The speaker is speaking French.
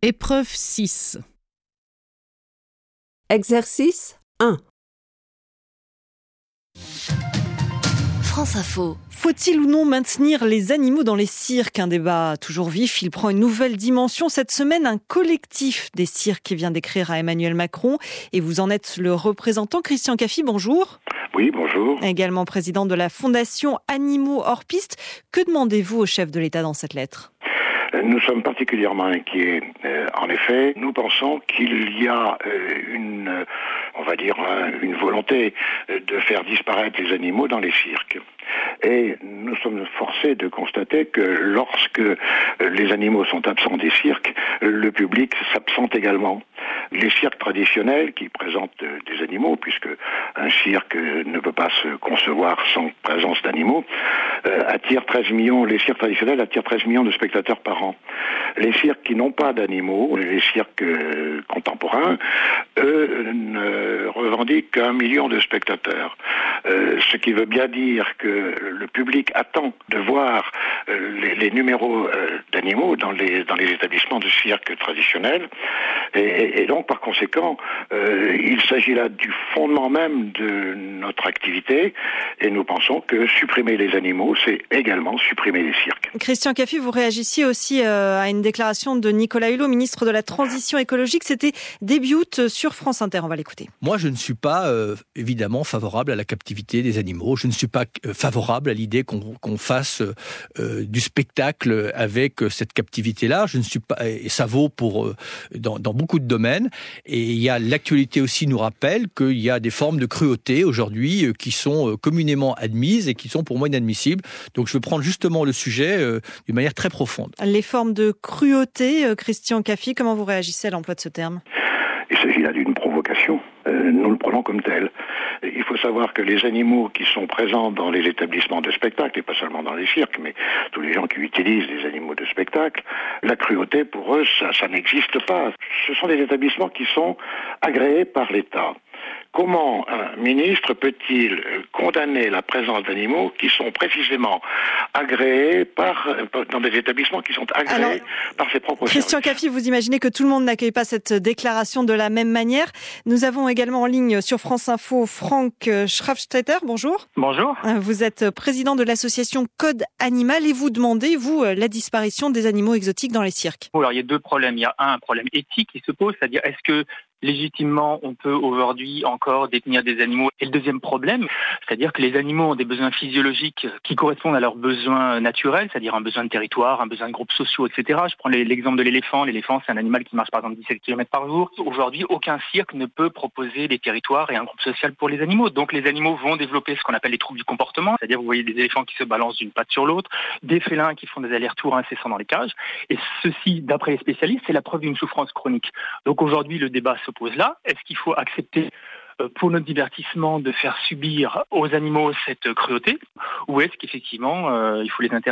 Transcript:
Épreuve 6. Exercice 1. France Info. Faut-il ou non maintenir les animaux dans les cirques ? Un débat toujours vif, il prend une nouvelle dimension. Cette semaine, un collectif des cirques vient d'écrire à Emmanuel Macron et vous en êtes le représentant. Christian Caffi, bonjour. Oui, bonjour. Également président de la Fondation Animaux hors piste. Que demandez-vous au chef de l'État dans cette lettre ? Nous sommes particulièrement inquiets. En effet, nous pensons qu'il y a une volonté de faire disparaître les animaux dans les cirques. Et nous sommes forcés de constater que lorsque les animaux sont absents des cirques, le public s'absente également. Les cirques traditionnels qui présentent des animaux, puisque un cirque ne peut pas se concevoir sans présence d'animaux, attirent 13 millions, les cirques traditionnels attirent 13 millions de spectateurs par an. Les cirques qui n'ont pas d'animaux, les cirques contemporains, eux, ne revendiquent qu'1 million de spectateurs. Ce qui veut bien dire que le public attend de voir les numéros d'animaux dans les établissements de cirque traditionnels. Et donc, par conséquent, il s'agit là du fondement même de notre activité. Et nous pensons que supprimer les animaux, c'est également supprimer les cirques. Christian Caffi, vous réagissiez aussi à une déclaration de Nicolas Hulot, ministre de la Transition écologique. C'était début août sur France Inter. On va l'écouter. Moi, je ne suis pas évidemment favorable à la captivité des animaux. Je ne suis pas favorable à l'idée qu'on fasse du spectacle avec cette captivité-là. Je ne suis pas, et ça vaut pour dans beaucoup de domaines. Et il y a l'actualité aussi nous rappelle qu'il y a des formes de cruauté aujourd'hui qui sont communément admises et qui sont pour moi inadmissibles. Donc je veux prendre justement le sujet d'une manière très profonde. Les formes de cruauté, Christian Caffi, comment vous réagissez à l'emploi de ce terme ? Il s'agit là d'une provocation. Nous le prenons comme tel. Il faut savoir que les animaux qui sont présents dans les établissements de spectacle, et pas seulement dans les cirques, mais tous les gens qui utilisent des animaux de spectacle, la cruauté pour eux, ça n'existe pas. Ce sont des établissements qui sont agréés par l'État. Comment un ministre peut-il condamner la présence d'animaux qui sont précisément agréés dans des établissements qui sont agréés par ses propres Christian services. Caffi, vous imaginez que tout le monde n'accueille pas cette déclaration de la même manière. Nous avons également en ligne sur France Info Franck Schraffstetter. Bonjour. Bonjour. Vous êtes président de l'association Code Animal et vous demandez, vous, la disparition des animaux exotiques dans les cirques. Alors, il y a deux problèmes. Il y a un problème éthique qui se pose, c'est-à-dire est-ce que légitimement, on peut aujourd'hui encore détenir des animaux. Et le deuxième problème, c'est-à-dire que les animaux ont des besoins physiologiques qui correspondent à leurs besoins naturels, c'est-à-dire un besoin de territoire, un besoin de groupes sociaux, etc. Je prends l'exemple de l'éléphant. L'éléphant, c'est un animal qui marche par exemple 17 km par jour. Aujourd'hui, aucun cirque ne peut proposer des territoires et un groupe social pour les animaux. Donc les animaux vont développer ce qu'on appelle les troubles du comportement, c'est-à-dire vous voyez des éléphants qui se balancent d'une patte sur l'autre, des félins qui font des allers-retours incessants dans les cages. Et ceci, d'après les spécialistes, c'est la preuve d'une souffrance chronique. Donc aujourd'hui, le débat se pose là. Est-ce qu'il faut accepter pour notre divertissement de faire subir aux animaux cette cruauté ou est-ce qu'effectivement il faut les interdire ?